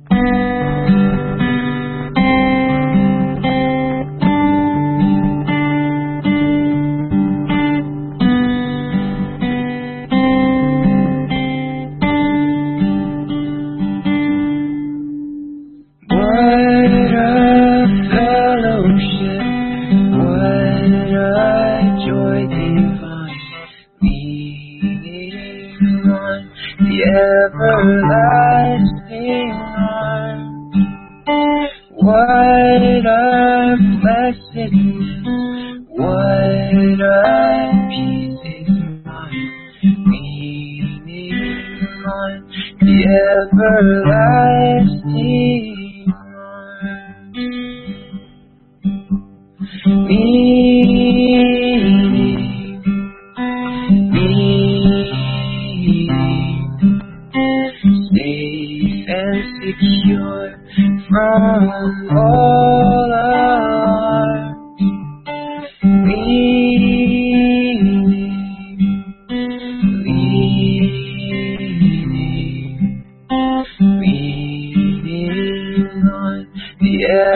Everlasting arms, what a blessedness, what a peace is mine, leaning on the everlasting arms, safe and secure from all alarms, leaning on the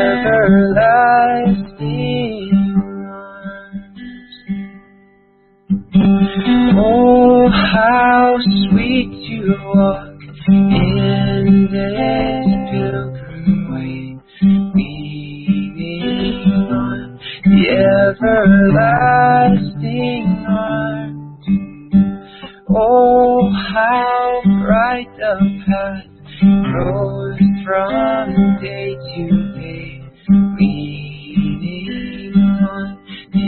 everlasting arms. Oh, how sweet to walk in this pilgrim way, leaning on the everlasting arms. Oh, how bright the path grows from day to day, leaning on the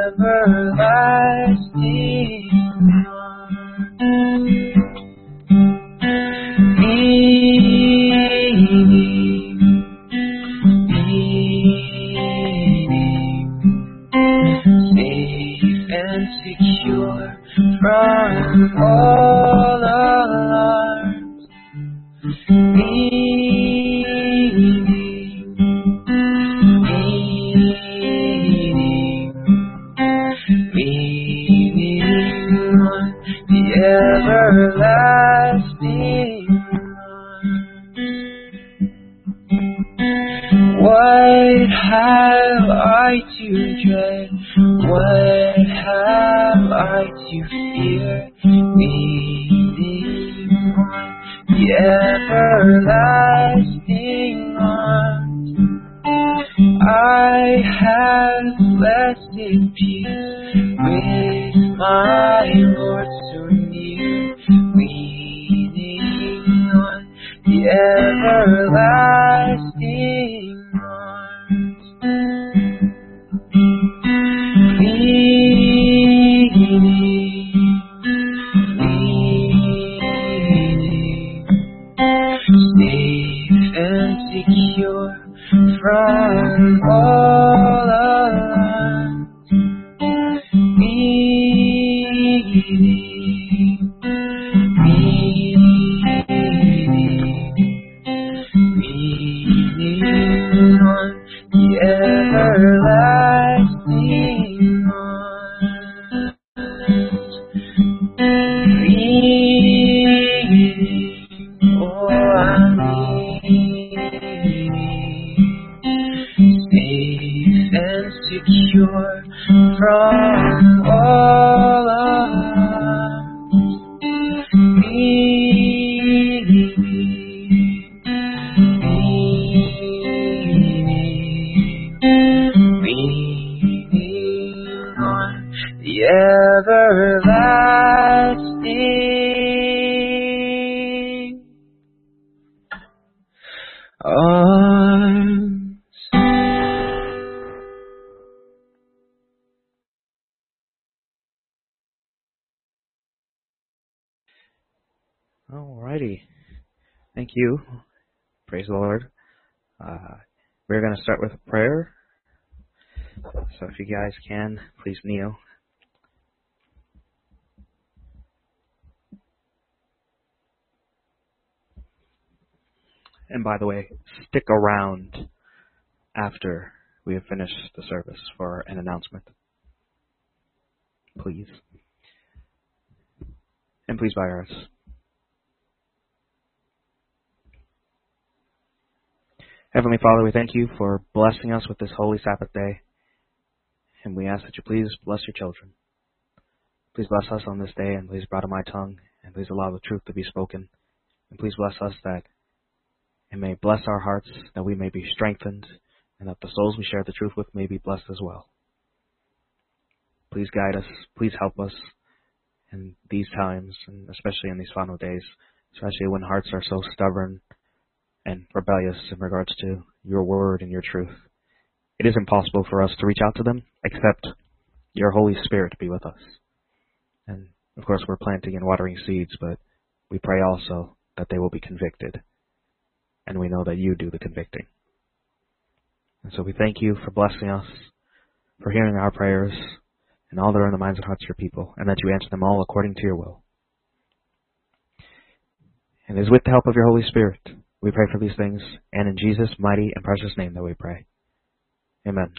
everlasting arms. Safe and secure from all alarms, leaning on the everlasting arms. What have I to dread? What have I to fear? Leaning on the everlasting arms. I have blessed peace with my Lord so near, leaning on the everlasting arms. Safe and secure from all alarms, leaning on the everlasting arms, oh, I'm safe and secure from all alarms, leaning on the everlasting arms. Alrighty. Thank you. Praise the Lord. We're going to start with a prayer. So if you guys can, please kneel. And by the way, stick around after we have finished the service for an announcement. Please. And please bow your hearts. Heavenly Father, we thank you for blessing us with this holy Sabbath day, and we ask that you please bless your children. Please bless us on this day, and please bridle my tongue, and please allow the truth to be spoken. And please bless us that it may bless our hearts, that we may be strengthened, and that the souls we share the truth with may be blessed as well. Please guide us, please help us in these times, and especially in these final days, especially when hearts are so stubborn and rebellious in regards to your word and your truth. It is impossible for us to reach out to them except your Holy Spirit to be with us. And of course we're planting and watering seeds, but we pray also that they will be convicted. And we know that you do the convicting. And so we thank you for blessing us, for hearing our prayers, and all that are in the minds and hearts of your people, and that you answer them all according to your will. And it is with the help of your Holy Spirit we pray for these things, and in Jesus' mighty and precious name that we pray. Amen.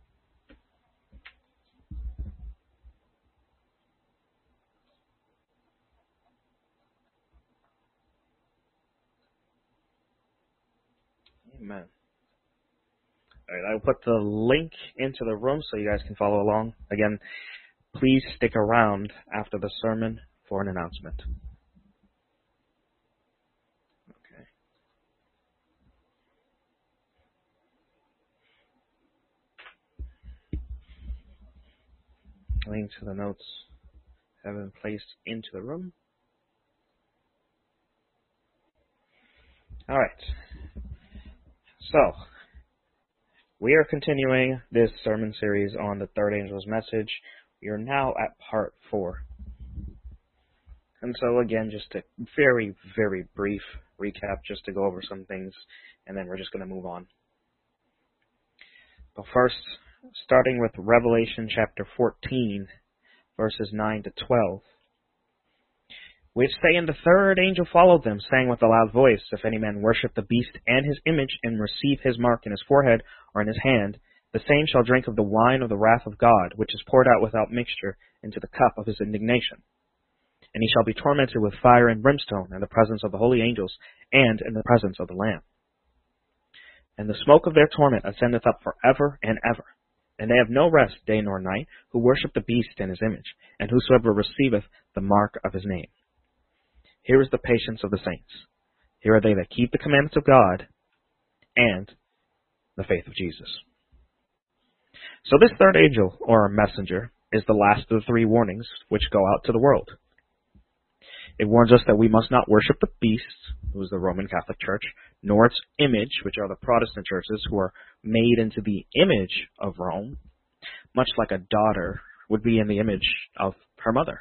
Amen. All right, I'll put the link into the room so you guys can follow along. Again, please stick around after the sermon for an announcement. Okay. Links to the notes have been placed into the room. All right. So, we are continuing this sermon series on the third angel's message. We are now at part 4. And so again, just a very, very brief recap just to go over some things, and then we're just going to move on. But first, starting with Revelation chapter 14, verses 9 to 12. Which say, and the third angel followed them, saying with a loud voice, if any man worship the beast and his image, and receive his mark in his forehead or in his hand, the same shall drink of the wine of the wrath of God, which is poured out without mixture into the cup of his indignation. And he shall be tormented with fire and brimstone in the presence of the holy angels, and in the presence of the Lamb. And the smoke of their torment ascendeth up forever and ever. And they have no rest day nor night, who worship the beast and his image, and whosoever receiveth the mark of his name. Here is the patience of the saints. Here are they that keep the commandments of God and the faith of Jesus. So this third angel, or messenger, is the last of the 3 warnings which go out to the world. It warns us that we must not worship the beast, who is the Roman Catholic Church, nor its image, which are the Protestant churches, who are made into the image of Rome, much like a daughter would be in the image of her mother.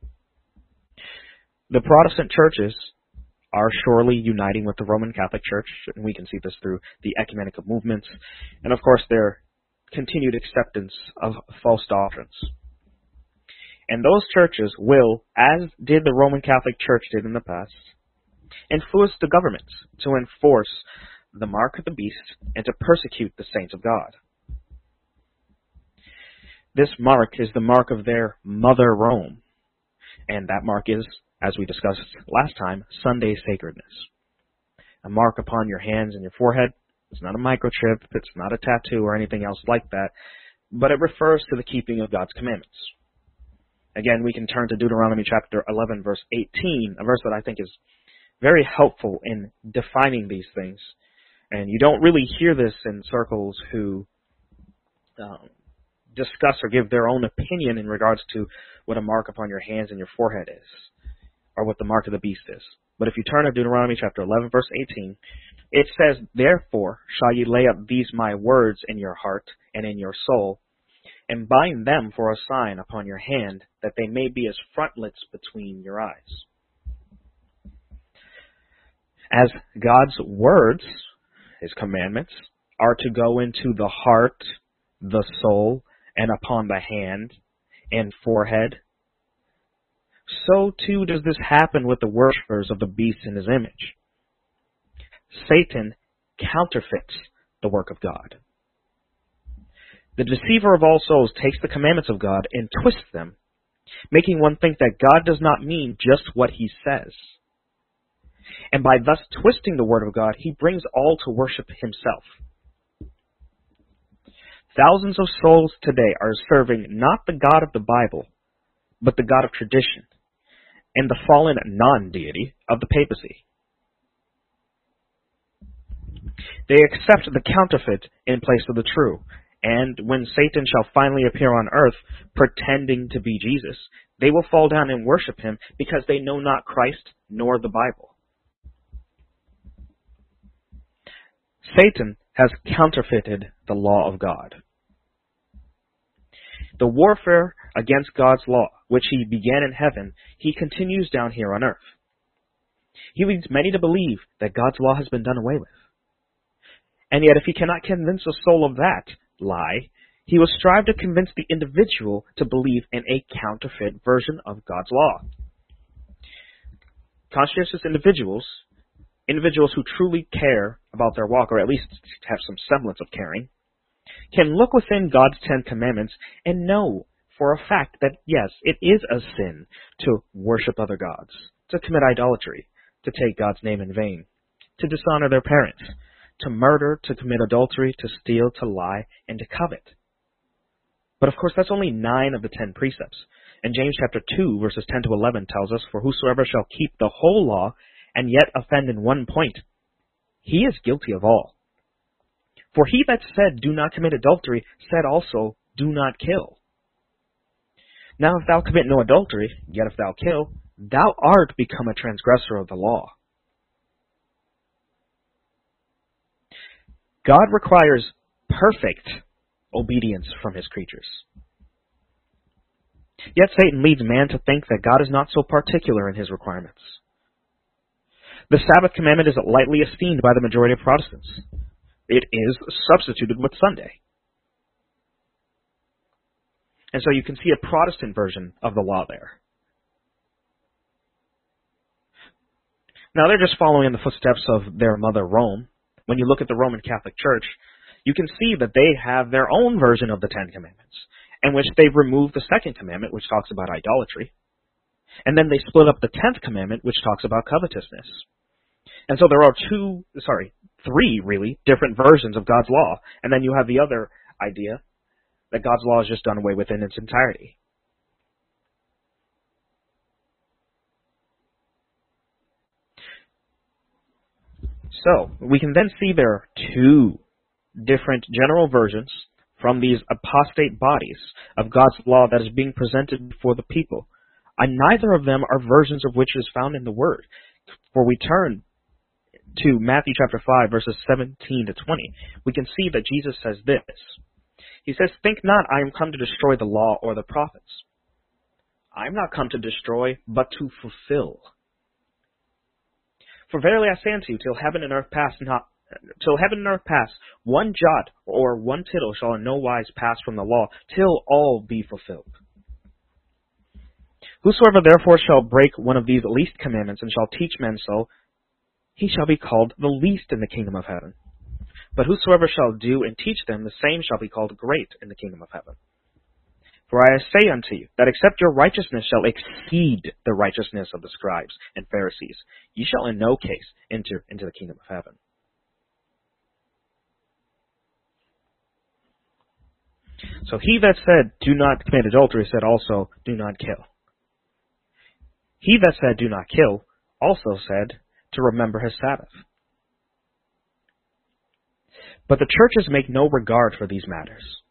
The Protestant churches are surely uniting with the Roman Catholic Church, and we can see this through the ecumenical movements, and of course their continued acceptance of false doctrines. And those churches will, as did the Roman Catholic Church did in the past, influence the governments to enforce the mark of the beast and to persecute the saints of God. This mark is the mark of their mother Rome, and that mark is, as we discussed last time, Sunday sacredness. A mark upon your hands and your forehead. It's not a microchip, it's not a tattoo or anything else like that, but it refers to the keeping of God's commandments. Again, we can turn to Deuteronomy chapter 11, verse 18, a verse that I think is very helpful in defining these things. And you don't really hear this in circles who discuss or give their own opinion in regards to what a mark upon your hands and your forehead is, or what the mark of the beast is. But if you turn to Deuteronomy chapter 11, verse 18, it says, therefore shall ye lay up these my words in your heart and in your soul, and bind them for a sign upon your hand, that they may be as frontlets between your eyes. As God's words, his commandments, are to go into the heart, the soul, and upon the hand and forehead, so too does this happen with the worshippers of the beast in his image. Satan counterfeits the work of God. The deceiver of all souls takes the commandments of God and twists them, making one think that God does not mean just what he says. And by thus twisting the word of God, he brings all to worship himself. Thousands of souls today are serving not the God of the Bible, but the God of tradition, and the fallen non-deity of the papacy. They accept the counterfeit in place of the true, and when Satan shall finally appear on earth, pretending to be Jesus, they will fall down and worship him because they know not Christ nor the Bible. Satan has counterfeited the law of God. The warfare against God's law, which he began in heaven, he continues down here on earth. He leads many to believe that God's law has been done away with. And yet, if he cannot convince a soul of that lie, he will strive to convince the individual to believe in a counterfeit version of God's law. Conscientious individuals who truly care about their walk, or at least have some semblance of caring, can look within God's 10 Commandments and know for a fact that, yes, it is a sin to worship other gods, to commit idolatry, to take God's name in vain, to dishonor their parents, to murder, to commit adultery, to steal, to lie, and to covet. But of course, that's only 9 of the 10 precepts. And James chapter 2, verses 10 to 11 tells us, "For whosoever shall keep the whole law and yet offend in one point, he is guilty of all. For he that said, do not commit adultery, said also, do not kill. Now if thou commit no adultery, yet if thou kill, thou art become a transgressor of the law." God requires perfect obedience from his creatures. Yet Satan leads man to think that God is not so particular in his requirements. The Sabbath commandment is lightly esteemed by the majority of Protestants. It is substituted with Sunday. And so you can see a Protestant version of the law there. Now they're just following in the footsteps of their mother Rome. When you look at the Roman Catholic Church, you can see that they have their own version of the 10 Commandments, in which they've removed the second commandment, which talks about idolatry. And then they split up the 10th commandment, which talks about covetousness. And so there are three really different versions of God's law. And then you have the other idea that God's law is just done away with in its entirety. So we can then see there are 2 different general versions from these apostate bodies of God's law that is being presented before the people. And neither of them are versions of which is found in the Word. For we turn to Matthew chapter 5, verses 17 to 20, we can see that Jesus says this. He says, "Think not I am come to destroy the law or the prophets. I am not come to destroy, but to fulfill. For verily I say unto you, till heaven and earth pass, one jot or one tittle shall in no wise pass from the law, till all be fulfilled. Whosoever therefore shall break one of these least commandments, and shall teach men so, he shall be called the least in the kingdom of heaven. But whosoever shall do and teach them, the same shall be called great in the kingdom of heaven. For I say unto you, that except your righteousness shall exceed the righteousness of the scribes and Pharisees, ye shall in no case enter into the kingdom of heaven." So he that said, "Do not commit adultery," said also, "Do not kill." He that said, "Do not kill," also said, to remember his Sabbath. But the churches make no regard for these matters.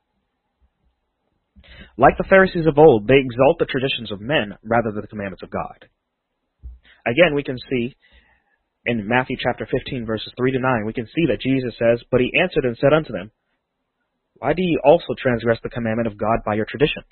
Like the Pharisees of old, they exalt the traditions of men rather than the commandments of God. Again, we can see in Matthew chapter 15, verses 3 to 9, we can see that Jesus says, "But he answered and said unto them, Why do ye also transgress the commandment of God by your tradition?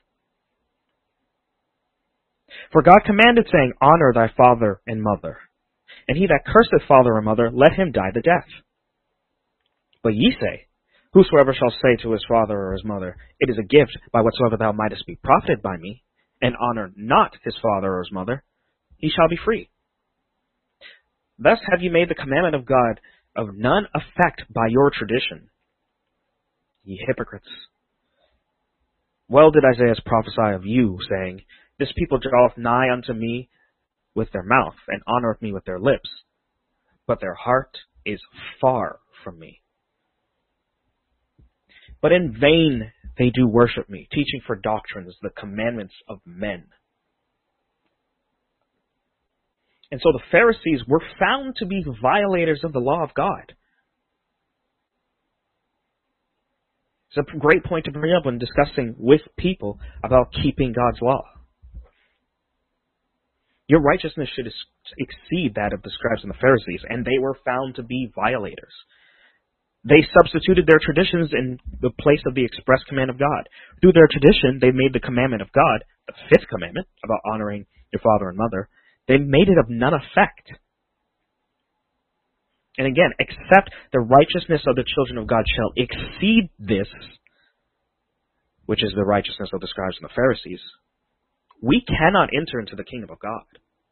For God commanded, saying, Honor thy father and mother. And he that curseth father or mother, let him die the death. But ye say, Whosoever shall say to his father or his mother, It is a gift by whatsoever thou mightest be profited by me, and honor not his father or his mother, he shall be free. Thus have ye made the commandment of God of none effect by your tradition, ye hypocrites. Well did Isaiah prophesy of you, saying, This people draweth nigh unto me with their mouth, and honoreth me with their lips, but their heart is far from me. But in vain they do worship me, teaching for doctrines the commandments of men. And so the Pharisees were found to be violators of the law of God. It's a great point to bring up when discussing with people about keeping God's law. Your righteousness should exceed that of the scribes and the Pharisees, and they were found to be violators. They substituted their traditions in the place of the express command of God. Through their tradition, they made the commandment of God, the fifth commandment, about honoring your father and mother, they made it of none effect. And again, except the righteousness of the children of God shall exceed this, which is the righteousness of the scribes and the Pharisees, we cannot enter into the kingdom of God.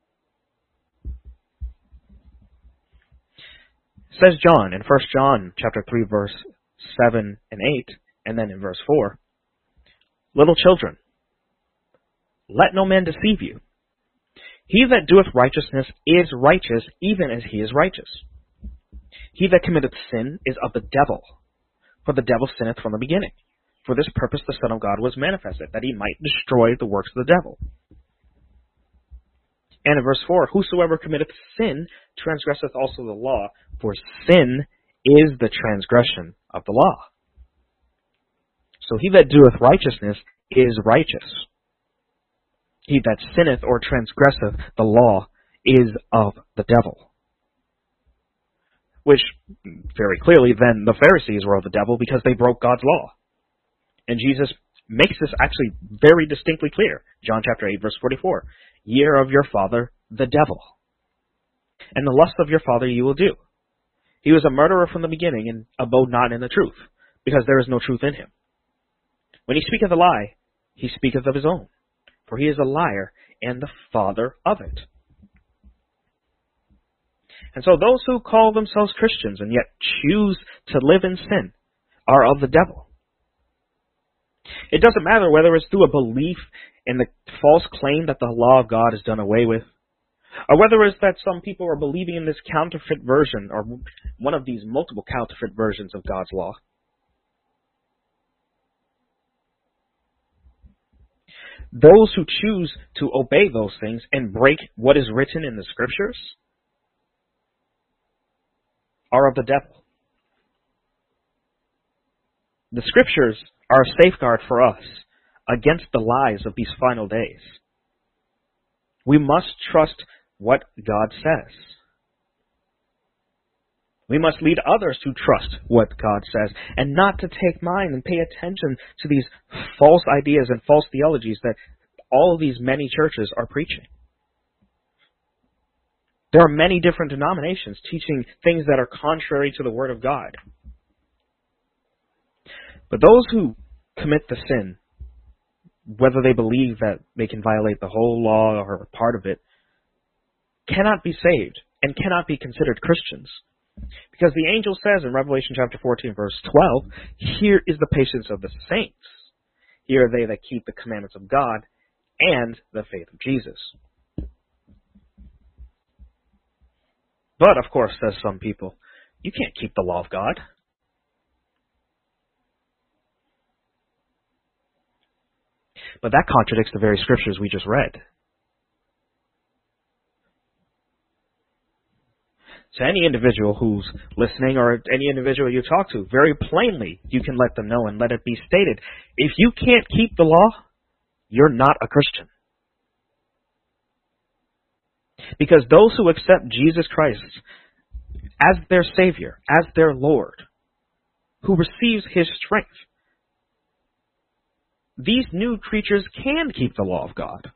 Says John in 1 John chapter 3, verse 7 and 8, and then in verse 4, little children, let no man deceive you. He that doeth righteousness is righteous, even as he is righteous. He that committeth sin is of the devil, for the devil sinneth from the beginning. For this purpose the Son of God was manifested, that he might destroy the works of the devil. And in verse 4, whosoever committeth sin transgresseth also the law, for sin is the transgression of the law. So he that doeth righteousness is righteous. He that sinneth or transgresseth the law is of the devil. Which, very clearly, then the Pharisees were of the devil because they broke God's law. And Jesus makes this actually very distinctly clear. John chapter 8, verse 44. Ye are of your father, the devil, and the lust of your father you will do. He was a murderer from the beginning, and abode not in the truth, because there is no truth in him. When he speaketh a lie, he speaketh of his own, for he is a liar and the father of it. And so those who call themselves Christians and yet choose to live in sin are of the devil. It doesn't matter whether it's through a belief in the false claim that the law of God is done away with, or whether it's that some people are believing in this counterfeit version, or one of these multiple counterfeit versions of God's law. Those who choose to obey those things and break what is written in the Scriptures are of the devil. The Scriptures are a safeguard for us against the lies of these final days. We must trust what God says. We must lead others to trust what God says and not to take mind and pay attention to these false ideas and false theologies that all of these many churches are preaching. There are many different denominations teaching things that are contrary to the Word of God. But those who commit the sin, whether they believe that they can violate the whole law or part of it, cannot be saved and cannot be considered Christians. Because the angel says in Revelation chapter 14, verse 12, here is the patience of the saints. Here are they that keep the commandments of God and the faith of Jesus. But, of course, says some people, you can't keep the law of God. But that contradicts the very scriptures we just read. So any individual who's listening or any individual you talk to, very plainly you can let them know and let it be stated. If you can't keep the law, you're not a Christian. Because those who accept Jesus Christ as their Savior, as their Lord, who receives His strength, these new creatures can keep the law of God.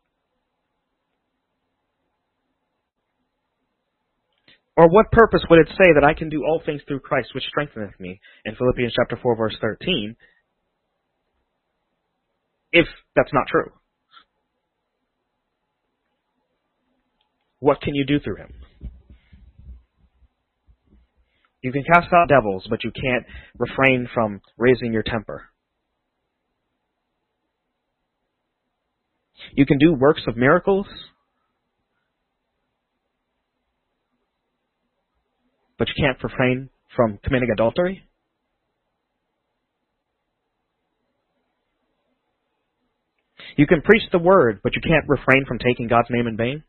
Or what purpose would it say that I can do all things through Christ which strengtheneth me in Philippians chapter 4 verse 13 if that's not true? What can you do through Him? You can cast out devils, but you can't refrain from raising your temper. You can do works of miracles, but you can't refrain from committing adultery? You can preach the word, but you can't refrain from taking God's name in vain?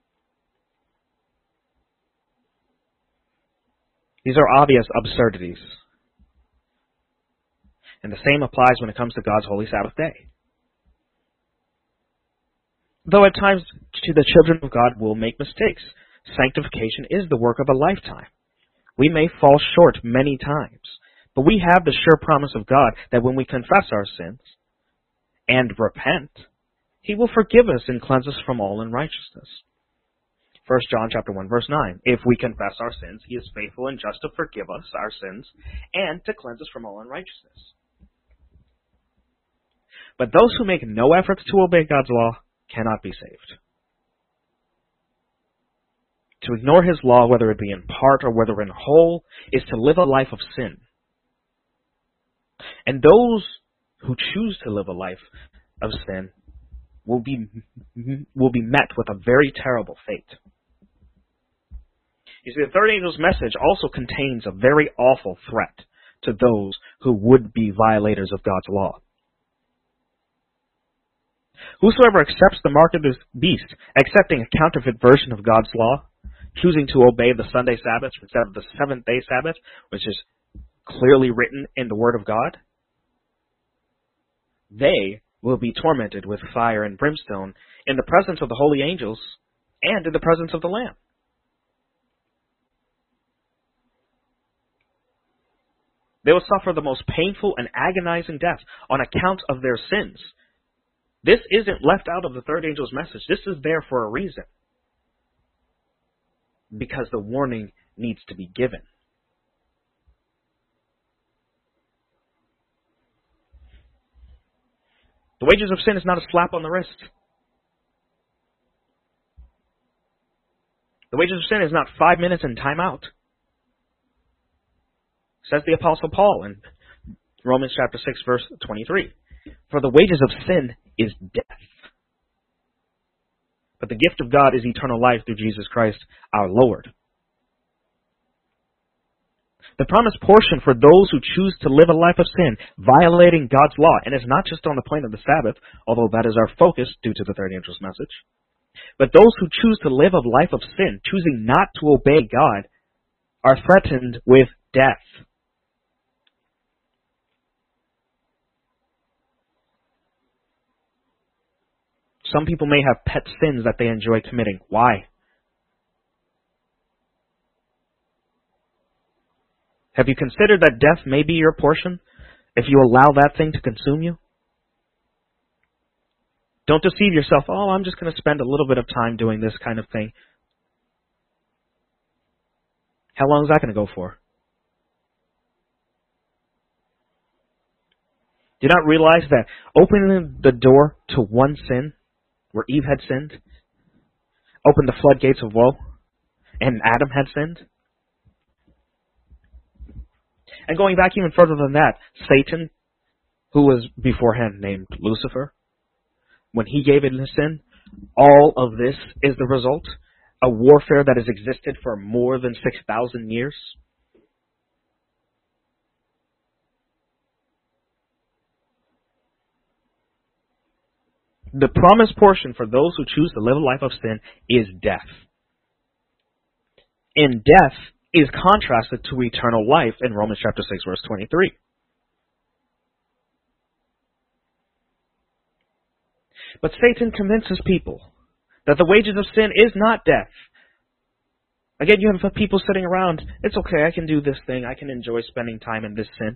These are obvious absurdities. And the same applies when it comes to God's holy Sabbath day. Though at times the children of God will make mistakes, sanctification is the work of a lifetime. We may fall short many times, but we have the sure promise of God that when we confess our sins and repent, He will forgive us and cleanse us from all unrighteousness. 1 John chapter 1, verse 9. If we confess our sins, He is faithful and just to forgive us our sins and to cleanse us from all unrighteousness. But those who make no efforts to obey God's law cannot be saved. To ignore His law, whether it be in part or whether in whole, is to live a life of sin. And those who choose to live a life of sin will be met with a very terrible fate. You see, the third angel's message also contains a very awful threat to those who would be violators of God's law. Whosoever accepts the mark of the beast, accepting a counterfeit version of God's law, choosing to obey the Sunday Sabbath instead of the seventh-day Sabbath, which is clearly written in the Word of God, they will be tormented with fire and brimstone in the presence of the holy angels and in the presence of the Lamb. They will suffer the most painful and agonizing death on account of their sins. This isn't left out of the third angel's message. This is there for a reason. Because the warning needs to be given. The wages of sin is not a slap on the wrist. The wages of sin is not 5 minutes and time out. Says the Apostle Paul in Romans chapter 6, verse 23. For the wages of sin is death. But the gift of God is eternal life through Jesus Christ our Lord. The promised portion for those who choose to live a life of sin, violating God's law, and it's not just on the plane of the Sabbath, although that is our focus due to the third angel's message, but those who choose to live a life of sin, choosing not to obey God, are threatened with death. Some people may have pet sins that they enjoy committing. Why? Have you considered that death may be your portion if you allow that thing to consume you? Don't deceive yourself, oh, I'm just going to spend a little bit of time doing this kind of thing. How long is that going to go for? Do you not realize that opening the door to one sin, where Eve had sinned, opened the floodgates of woe, and Adam had sinned? And going back even further than that, Satan, who was beforehand named Lucifer, when he gave in his sin, all of this is the result. A warfare that has existed for more than 6,000 years. The promised portion for those who choose to live a life of sin is death. And death is contrasted to eternal life in Romans chapter 6, verse 23. But Satan convinces people that the wages of sin is not death. Again, you have people sitting around, it's okay, I can do this thing, I can enjoy spending time in this sin.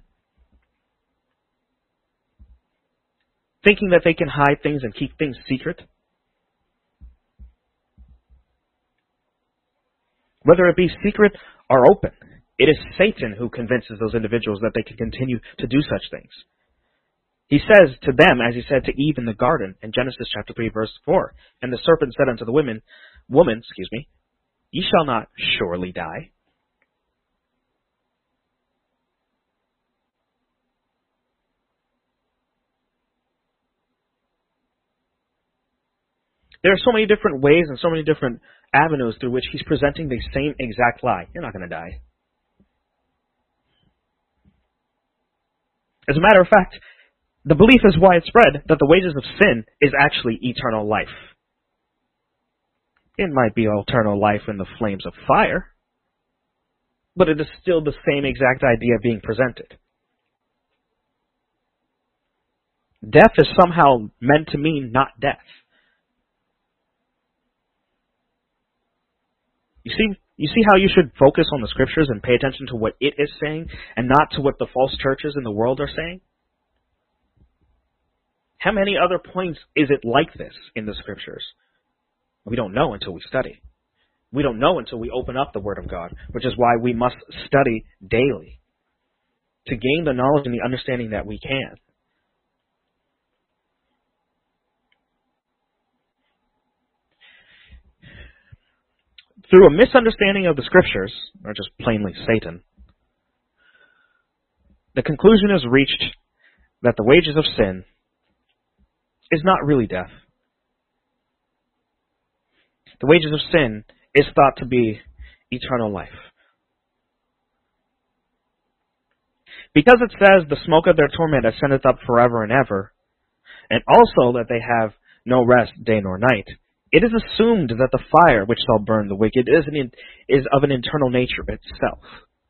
Thinking that they can hide things and keep things secret. Whether it be secret or open, it is Satan who convinces those individuals that they can continue to do such things. He says to them, as he said to Eve in the garden in Genesis chapter 3, verse 4, and the serpent said unto the woman, ye shall not surely die. There are so many different ways and so many different avenues through which he's presenting the same exact lie. You're not going to die. As a matter of fact, the belief is widespread that the wages of sin is actually eternal life. It might be eternal life in the flames of fire, but it is still the same exact idea being presented. Death is somehow meant to mean not death. You see how you should focus on the scriptures and pay attention to what it is saying and not to what the false churches in the world are saying? How many other points is it like this in the scriptures? We don't know until we study. We don't know until we open up the Word of God, which is why we must study daily to gain the knowledge and the understanding that we can. Through a misunderstanding of the scriptures, or just plainly Satan, the conclusion is reached that the wages of sin is not really death. The wages of sin is thought to be eternal life. Because it says the smoke of their torment ascendeth up forever and ever, and also that they have no rest day nor night, it is assumed that the fire which shall burn the wicked is of an eternal nature itself.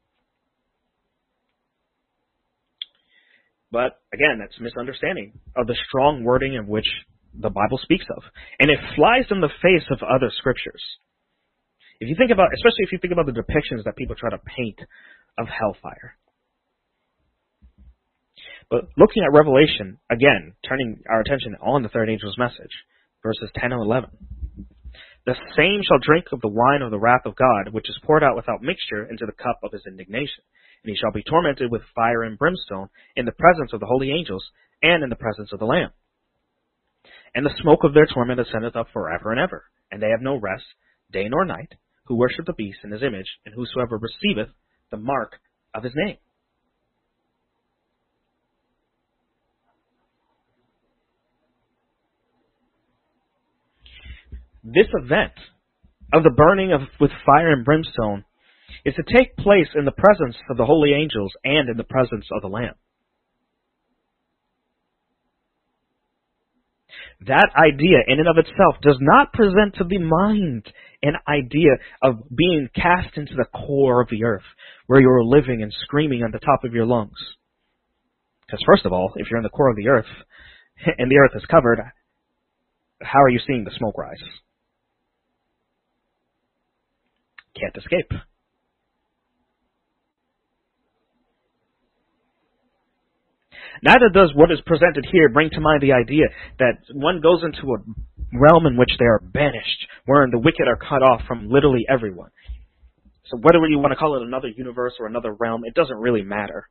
But again, that's a misunderstanding of the strong wording of which the Bible speaks of. And it flies in the face of other scriptures. If you think about, especially if you think about the depictions that people try to paint of hellfire. But looking at Revelation, again, turning our attention on the third angel's message, verses 10 and 11. The same shall drink of the wine of the wrath of God, which is poured out without mixture into the cup of his indignation. And he shall be tormented with fire and brimstone in the presence of the holy angels and in the presence of the Lamb. And the smoke of their torment ascendeth up forever and ever. And they have no rest, day nor night, who worship the beast in his image, and whosoever receiveth the mark of his name. This event of the burning with fire and brimstone is to take place in the presence of the holy angels and in the presence of the Lamb. That idea in and of itself does not present to the mind an idea of being cast into the core of the earth, where you're living and screaming at the top of your lungs. Because first of all, if you're in the core of the earth, and the earth is covered, how are you seeing the smoke rise? Can't escape. Neither does what is presented here bring to mind the idea that one goes into a realm in which they are banished, wherein the wicked are cut off from literally everyone. So whether you want to call it another universe or another realm, it doesn't really matter.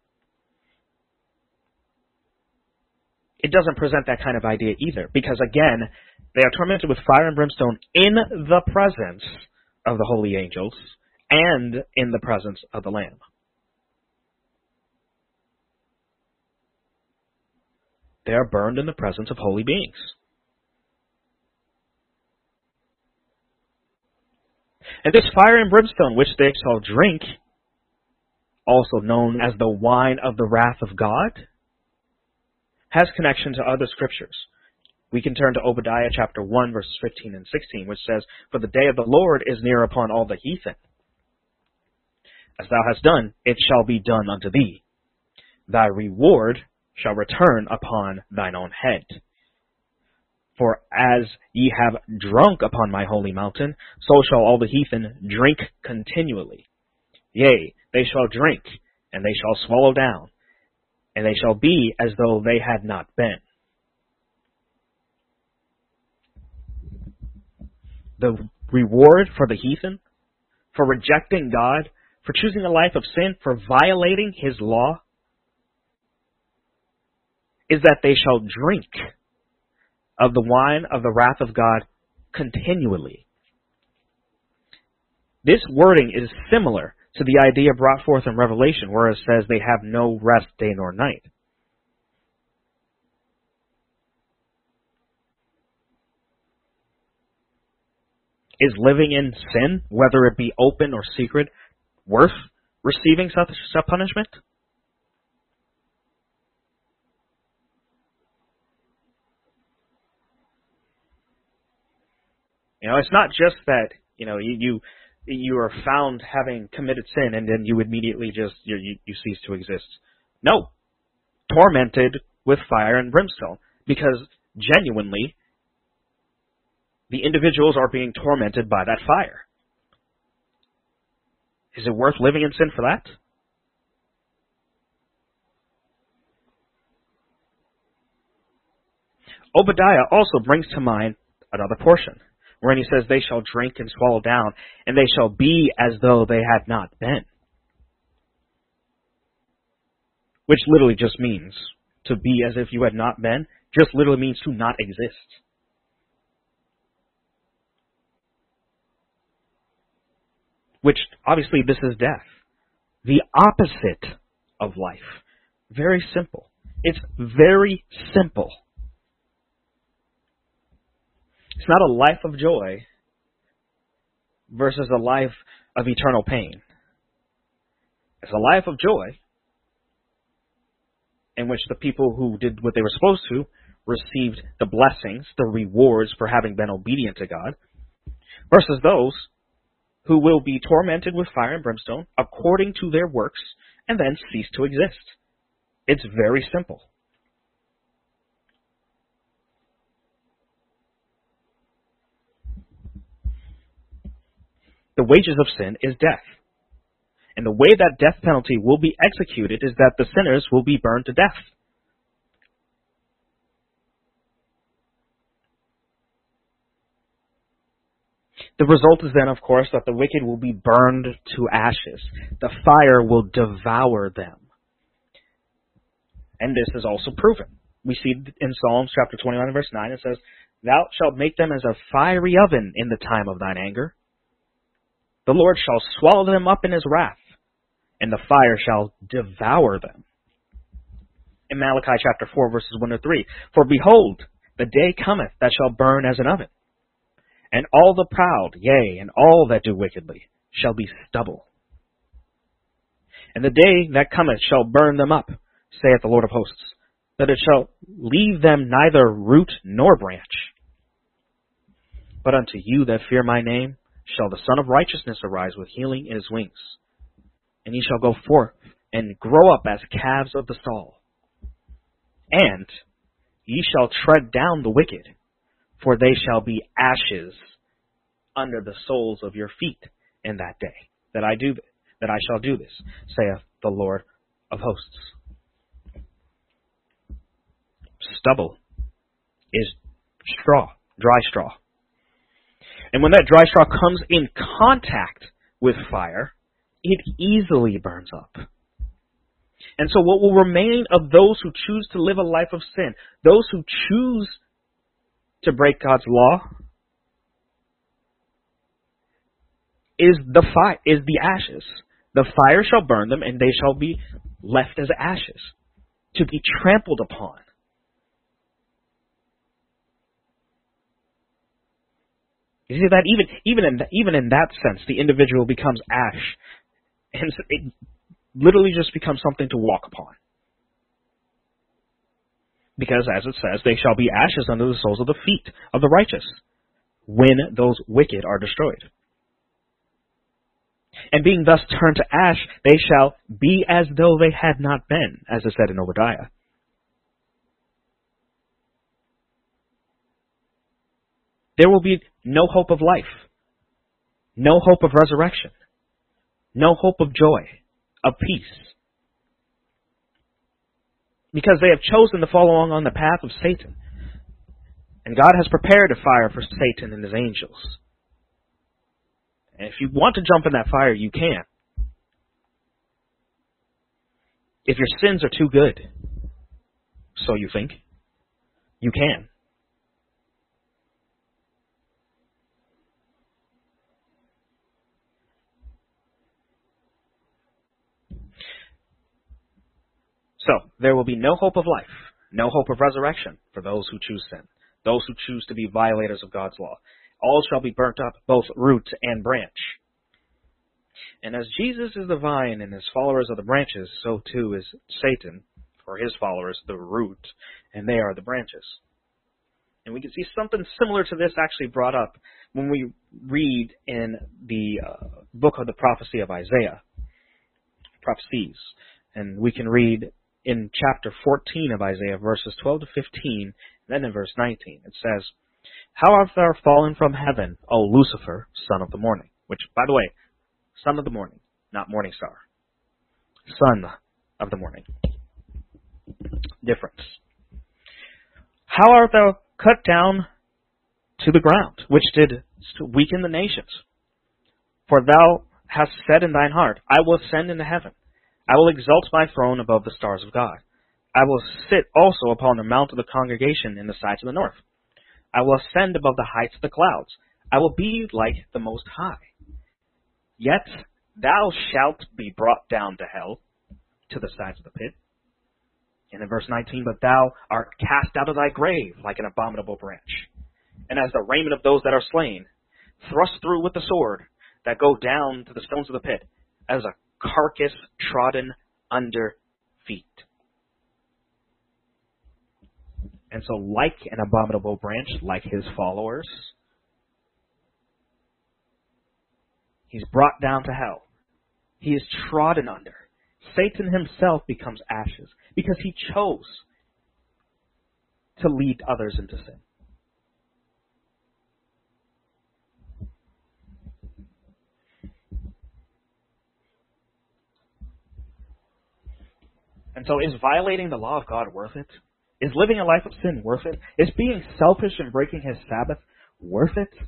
It doesn't present that kind of idea either, because again, they are tormented with fire and brimstone in the presence of the holy angels and in the presence of the Lamb. They are burned in the presence of holy beings. And this fire and brimstone which they shall drink, also known as the wine of the wrath of God, has connection to other scriptures. We can turn to Obadiah chapter 1, verses 15 and 16, which says, "For the day of the Lord is near upon all the heathen. As thou hast done, it shall be done unto thee. Thy reward shall return upon thine own head. For as ye have drunk upon my holy mountain, so shall all the heathen drink continually. Yea, they shall drink, and they shall swallow down, and they shall be as though they had not been." The reward for the heathen, for rejecting God, for choosing a life of sin, for violating his law, is that they shall drink of the wine of the wrath of God continually. This wording is similar to the idea brought forth in Revelation, where it says they have no rest day nor night. Is living in sin, whether it be open or secret, worth receiving such a punishment? It's not just that, you are found having committed sin and then you immediately just, you cease to exist. No. Tormented with fire and brimstone. Because genuinely, the individuals are being tormented by that fire. Is it worth living in sin for that? Obadiah also brings to mind another portion, wherein he says, they shall drink and swallow down, and they shall be as though they had not been. Which literally just means to be as if you had not been, just literally means to not exist. Which, obviously, this is death. The opposite of life. Very simple. It's very simple. It's not a life of joy versus a life of eternal pain. It's a life of joy in which the people who did what they were supposed to received the blessings, the rewards for having been obedient to God, versus those who will be tormented with fire and brimstone according to their works and then cease to exist. It's very simple. The wages of sin is death. And the way that death penalty will be executed is that the sinners will be burned to death. The result is then, of course, that the wicked will be burned to ashes. The fire will devour them. And this is also proven. We see in Psalms chapter 21 verse 9, it says, thou shalt make them as a fiery oven in the time of thine anger. The Lord shall swallow them up in his wrath, and the fire shall devour them. In Malachi chapter 4 verses 1 to 3, for behold, the day cometh that shall burn as an oven, and all the proud, yea, and all that do wickedly, shall be stubble. And the day that cometh shall burn them up, saith the Lord of hosts, that it shall leave them neither root nor branch. But unto you that fear my name shall the Son of Righteousness arise with healing in his wings. And ye shall go forth and grow up as calves of the stall. And ye shall tread down the wicked, for they shall be ashes under the soles of your feet in that day that I shall do this, saith the Lord of hosts. Stubble is straw, dry straw. And when that dry straw comes in contact with fire, it easily burns up. And so what will remain of those who choose to live a life of sin, those who choose to break God's law, is the ashes. The fire shall burn them, and they shall be left as ashes, to be trampled upon. You see that even in that sense, the individual becomes ash, and it literally just becomes something to walk upon. Because, as it says, they shall be ashes under the soles of the feet of the righteous when those wicked are destroyed. And being thus turned to ash, they shall be as though they had not been, as it said in Obadiah. There will be no hope of life, no hope of resurrection, no hope of joy, of peace. Because they have chosen to follow along on the path of Satan. And God has prepared a fire for Satan and his angels. And if you want to jump in that fire, you can. If your sins are too good, so you think, you can. So, there will be no hope of life, no hope of resurrection for those who choose sin, those who choose to be violators of God's law. All shall be burnt up, both root and branch. And as Jesus is the vine and his followers are the branches, so too is Satan, or his followers, the root, and they are the branches. And we can see something similar to this actually brought up when we read in the book of the prophecy of Isaiah, prophecies. And we can read in chapter 14 of Isaiah, verses 12 to 15, then in verse 19. It says, "How art thou fallen from heaven, O Lucifer, son of the morning?" Which, by the way, son of the morning, not morning star. Son of the morning. Difference. "How art thou cut down to the ground, which did weaken the nations? For thou hast said in thine heart, I will ascend into heaven. I will exalt my throne above the stars of God. I will sit also upon the mount of the congregation in the sides of the north. I will ascend above the heights of the clouds. I will be like the Most High. Yet thou shalt be brought down to hell, to the sides of the pit." And in verse 19, "But thou art cast out of thy grave like an abominable branch, and as the raiment of those that are slain, thrust through with the sword, that go down to the stones of the pit, as a carcass trodden under feet." And so, like an abominable branch, like his followers, he's brought down to hell. He is trodden under. Satan himself becomes ashes because he chose to lead others into sin. And so is violating the law of God worth it? Is living a life of sin worth it? Is being selfish and breaking his Sabbath worth it?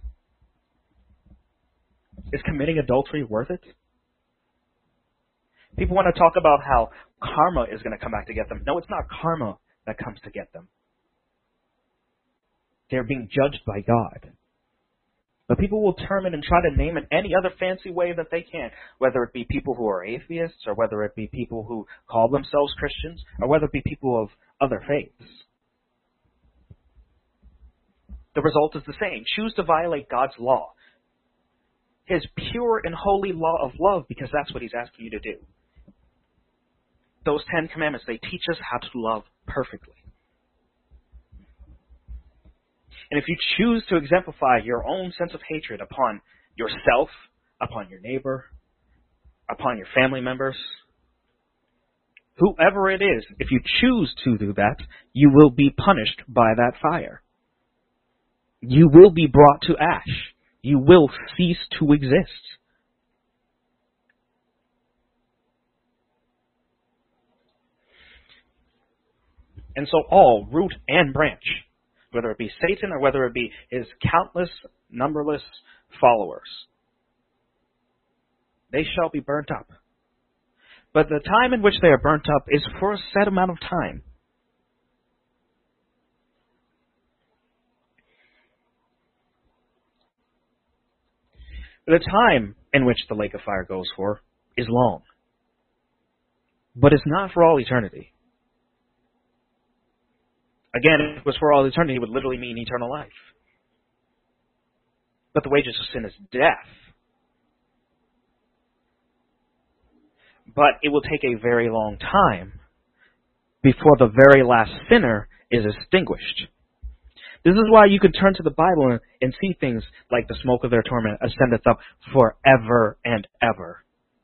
Is committing adultery worth it? People want to talk about how karma is going to come back to get them. No, it's not karma that comes to get them. They're being judged by God. But people will term it and try to name it any other fancy way that they can, whether it be people who are atheists, or whether it be people who call themselves Christians, or whether it be people of other faiths. The result is the same. Choose to violate God's law, his pure and holy law of love, because that's what he's asking you to do. Those 10 commandments, they teach us how to love perfectly. And if you choose to exemplify your own sense of hatred upon yourself, upon your neighbor, upon your family members, whoever it is, if you choose to do that, you will be punished by that fire. You will be brought to ash. You will cease to exist. And so all, root and branch, whether it be Satan or whether it be his countless, numberless followers, they shall be burnt up. But the time in which they are burnt up is for a set amount of time. The time in which the lake of fire goes for is long, but it's not for all eternity. Again, if it was for all eternity, it would literally mean eternal life. But the wages of sin is death. But it will take a very long time before the very last sinner is extinguished. This is why you could turn to the Bible and see things like the smoke of their torment ascendeth up forever and ever.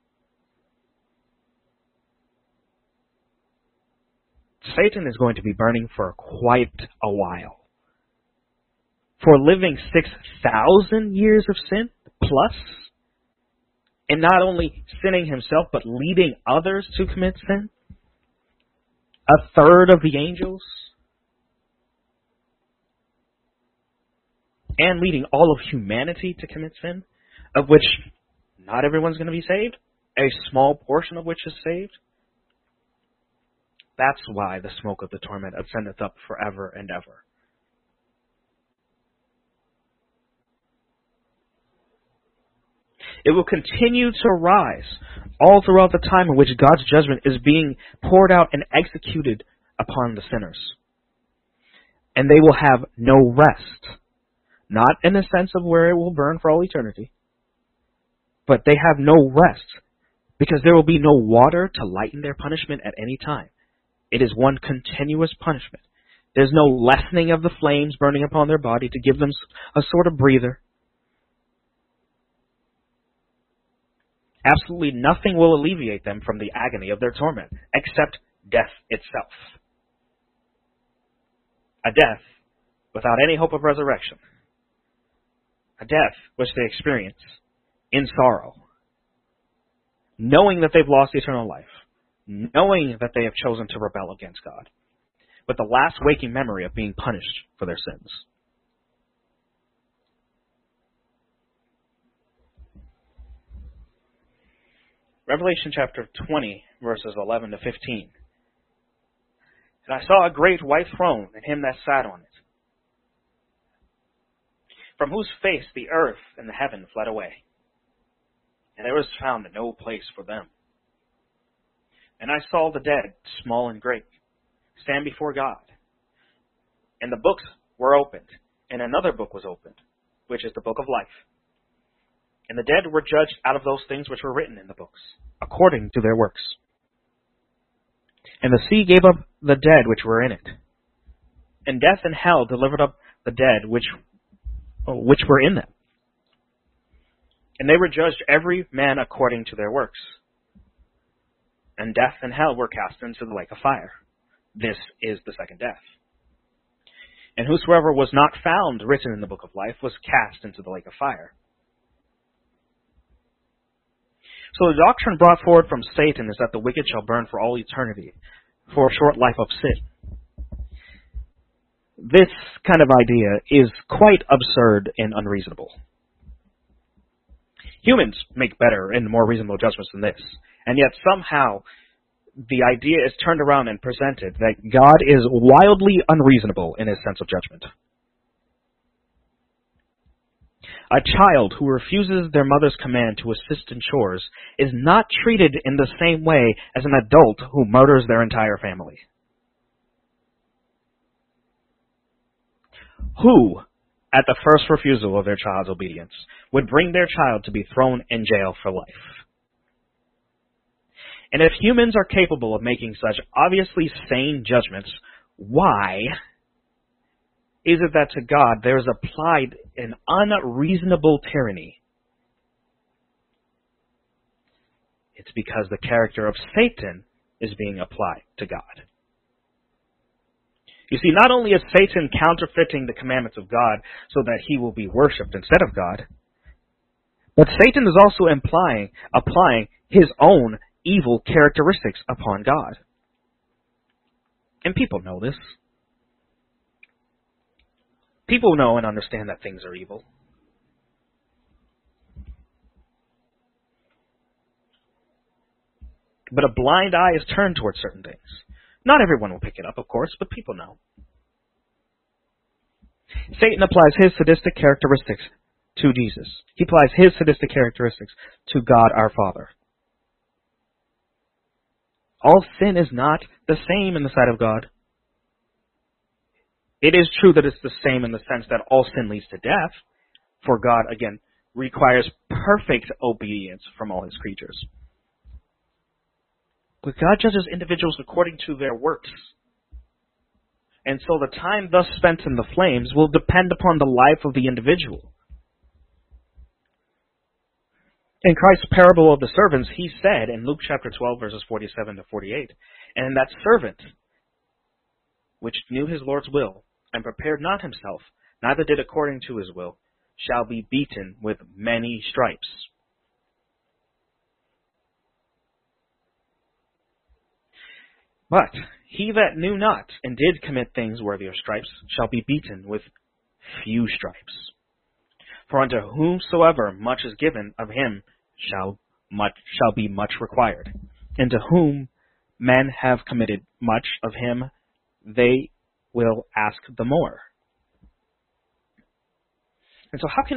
Satan is going to be burning for quite a while. For living 6,000 years of sin plus, and not only sinning himself, but leading others to commit sin. A third of the angels. And leading all of humanity to commit sin, of which not everyone's going to be saved, a small portion of which is saved. That's why the smoke of the torment ascendeth up forever and ever. It will continue to rise all throughout the time in which God's judgment is being poured out and executed upon the sinners. And they will have no rest. Not in the sense of where it will burn for all eternity, but they have no rest because there will be no water to lighten their punishment at any time. It is one continuous punishment. There's no lessening of the flames burning upon their body to give them a sort of breather. Absolutely nothing will alleviate them from the agony of their torment, except death itself. A death without any hope of resurrection. A death which they experience in sorrow, knowing that they've lost eternal life, knowing that they have chosen to rebel against God, with the last waking memory of being punished for their sins. Revelation chapter 20, verses 11 to 15. And I saw a great white throne, and him that sat on it, from whose face the earth and the heaven fled away, and there was found no place for them. And I saw the dead, small and great, stand before God. And the books were opened, and another book was opened, which is the book of life. And the dead were judged out of those things which were written in the books, according to their works. And the sea gave up the dead which were in it. And death and hell delivered up the dead which were in them. And they were judged every man according to their works. And death and hell were cast into the lake of fire. This is the second death. And whosoever was not found written in the book of life was cast into the lake of fire. So the doctrine brought forward from Satan is that the wicked shall burn for all eternity, for a short life of sin. This kind of idea is quite absurd and unreasonable. Humans make better and more reasonable judgments than this, and yet somehow the idea is turned around and presented that God is wildly unreasonable in his sense of judgment. A child who refuses their mother's command to assist in chores is not treated in the same way as an adult who murders their entire family. Who, at the first refusal of their child's obedience, would bring their child to be thrown in jail for life? And if humans are capable of making such obviously sane judgments, why is it that to God there is applied an unreasonable tyranny? It's because the character of Satan is being applied to God. You see, not only is Satan counterfeiting the commandments of God so that he will be worshipped instead of God, but Satan is also applying his own evil characteristics upon God. And people know this. People know and understand that things are evil. But a blind eye is turned towards certain things. Not everyone will pick it up, of course, but people know. Satan applies his sadistic characteristics to Jesus. He applies his sadistic characteristics to God our Father. All sin is not the same in the sight of God. It is true that it's the same in the sense that all sin leads to death, for God, again, requires perfect obedience from all his creatures. But God judges individuals according to their works. And so the time thus spent in the flames will depend upon the life of the individual. In Christ's parable of the servants, he said in Luke chapter 12, verses 47 to 48, and that servant which knew his Lord's will, and prepared not himself, neither did according to his will, shall be beaten with many stripes. But he that knew not, and did commit things worthy of stripes, shall be beaten with few stripes. For unto whomsoever much is given, of him shall be much required. And to whom men have committed much, of him they will ask the more. And so how can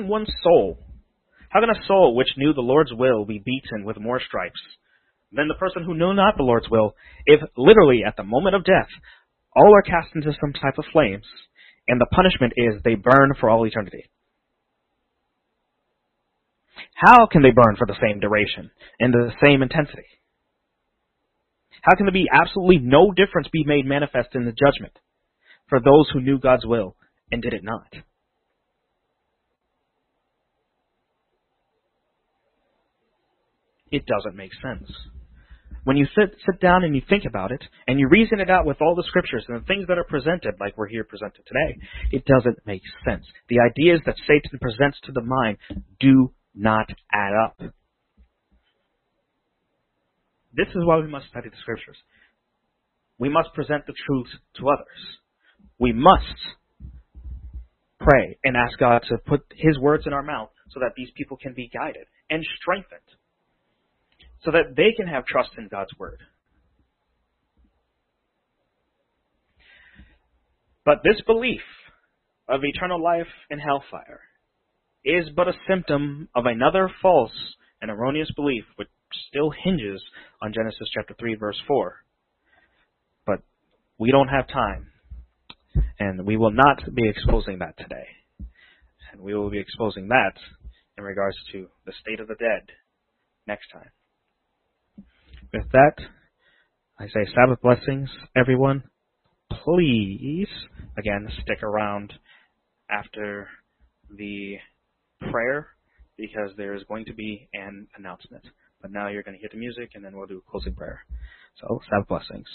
a soul which knew the Lord's will be beaten with more stripes than the person who knew not the Lord's will, if literally at the moment of death, all are cast into some type of flames, and the punishment is they burn for all eternity? How can they burn for the same duration and the same intensity? How can there be absolutely no difference be made manifest in the judgment? for those who knew God's will and did it not. It doesn't make sense. When you sit down and you think about it, and you reason it out with all the scriptures and the things that are presented, like we're here presented today, it doesn't make sense. The ideas that Satan presents to the mind do not add up. This is why we must study the scriptures. We must present the truth to others. We must pray and ask God to put His words in our mouth so that these people can be guided and strengthened, so that they can have trust in God's word. But this belief of eternal life and hellfire is but a symptom of another false and erroneous belief which still hinges on Genesis chapter 3, verse 4. But we don't have time, and we will not be exposing that today. And we will be exposing that in regards to the state of the dead next time. With that, I say Sabbath blessings, everyone. Please, again, stick around after the prayer because there is going to be an announcement. But now you're going to hear the music and then we'll do a closing prayer. So, Sabbath blessings.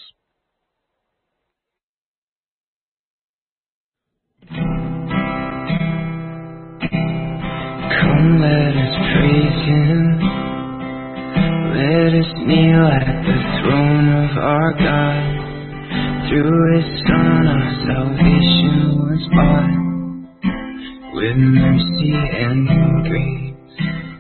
Come, let us praise Him. Let us kneel at the throne of our God. Through His Son our salvation was bought, with mercy and grace.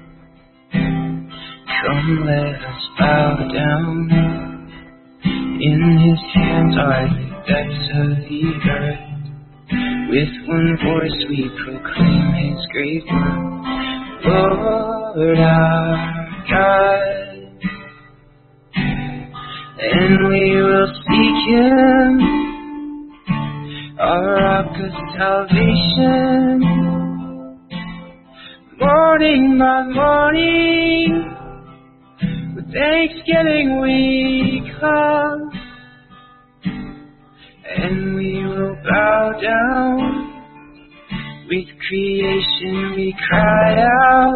Come, let us bow down. In His hands are the depths of the earth. With one voice we proclaim His great word. Lord our God. And we will seek Him, our rock of salvation. Morning by morning, with thanksgiving we come, and we will bow down. With creation we cry out,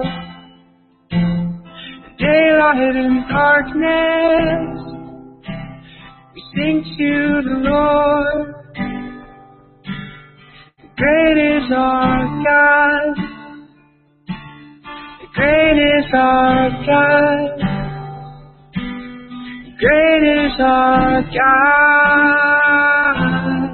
daylight and darkness. Sing to the Lord. Great is our God. Great is our God. Great is our God.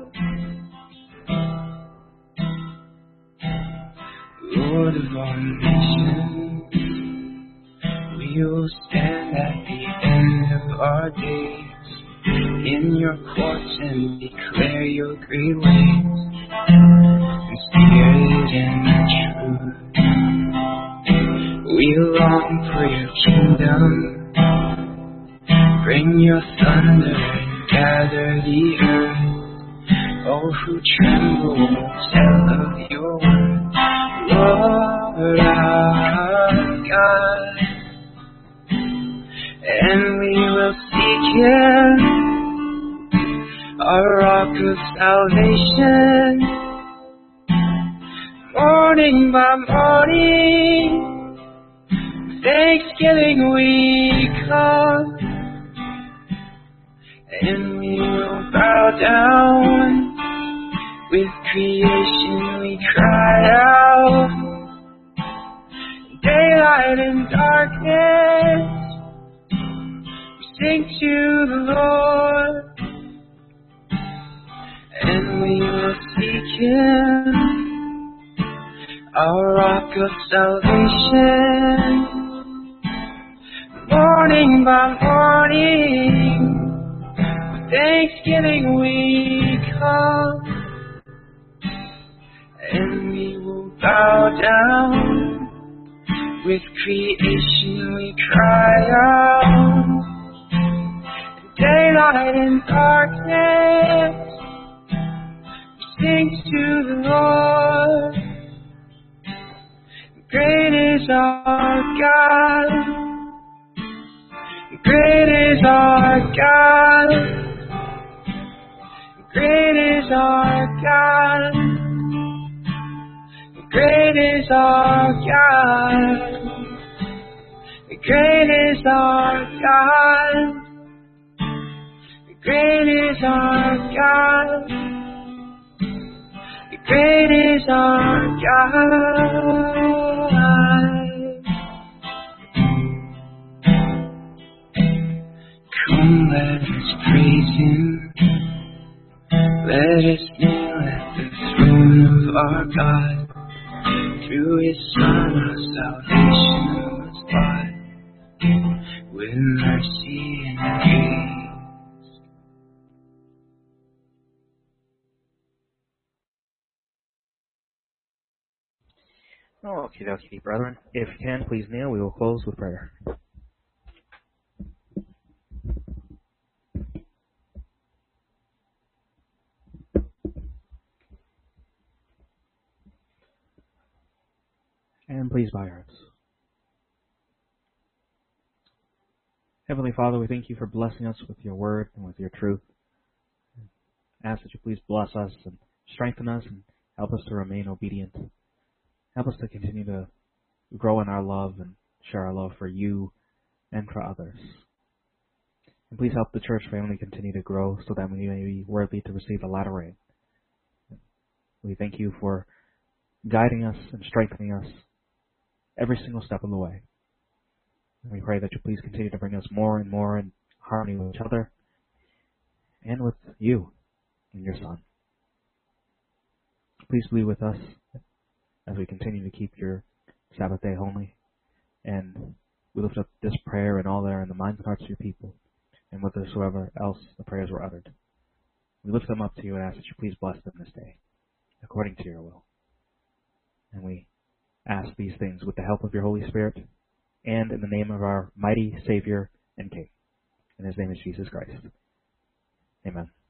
Lord of all nations, we will stand at the end of our days in your courts and declare your great ways, in spirit and truth. We long for your kingdom. Bring your thunder and gather the earth. All who tremble will tell of your word. Lord our God. And we will seek Him, our rock of salvation. Morning by morning, thanksgiving we come, and we will bow down. With creation we cry out, daylight and darkness. Sing to the Lord, and we will seek Him, our rock of salvation. Morning by morning, with thanksgiving we come, and we will bow down. With creation we cry out, daylight and darkness. Sing to the Lord. Great is our God. Great is our God. Great is is our God. Great is our God. Great is our God. Great is our God. Great is our God. Come, let us praise Him. Let us kneel at the throne of our God. Through His Son our salvation was bought, with mercy and grace. Okie dokie, brethren. If you can, please kneel. We will close with prayer. And please bow your heads. Heavenly Father, we thank you for blessing us with your word and with your truth. Ask that you please bless us and strengthen us and help us to remain obedient. Help us to continue to grow in our love and share our love for you and for others. And please help the church family continue to grow so that we may be worthy to receive the latter rain. We thank you for guiding us and strengthening us every single step of the way. And we pray that you please continue to bring us more and more in harmony with each other and with you and your Son. Please be with us as we continue to keep your Sabbath day holy. And we lift up this prayer and all that are in the minds and hearts of your people, and with whoever else the prayers were uttered. We lift them up to you and ask that you please bless them this day, according to your will. And we ask these things with the help of your Holy Spirit, and in the name of our mighty Savior and King. In His name is Jesus Christ. Amen.